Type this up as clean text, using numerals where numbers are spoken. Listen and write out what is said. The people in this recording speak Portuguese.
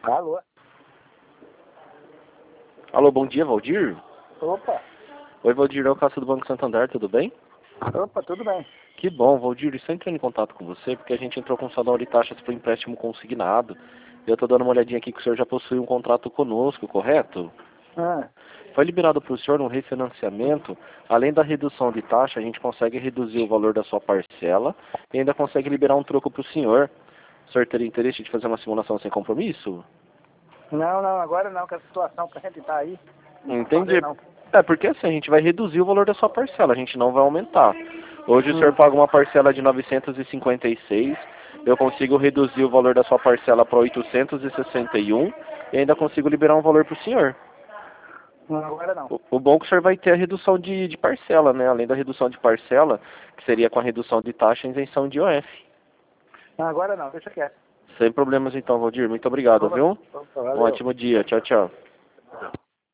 Alô? Alô, bom dia, Valdir? Opa, Oi, Valdir, é o Cássio do Banco Santander, tudo bem? opa, tudo bem. Que bom, Valdir, estou entrando em contato com você porque a gente entrou com saldo de taxas para o empréstimo consignado. Eu estou dando uma olhadinha aqui que o senhor já possui um contrato conosco, correto? Ah, Foi liberado para o senhor um refinanciamento. Além da redução de taxa, a gente consegue reduzir o valor da sua parcela e ainda consegue liberar um troco para o senhor. O senhor teria interesse de fazer uma simulação sem compromisso? não, agora não, que a situação que a gente tá aí. Não vou Entendi. fazer, não. É, porque assim, a gente vai reduzir o valor da sua parcela, a gente não vai aumentar. Hoje o senhor Hum. paga uma parcela de 956, eu consigo reduzir o valor da sua parcela para 861 e ainda consigo liberar um valor para o senhor. Não, agora não. O bom é que o senhor vai ter a redução de parcela, né? Além da redução de parcela, que seria com a redução de taxa e isenção de IOF. Não, agora não, deixa quieto. Sem problemas então, Valdir. Muito obrigado, viu? Opa, Um valeu. ótimo dia. Tchau, tchau.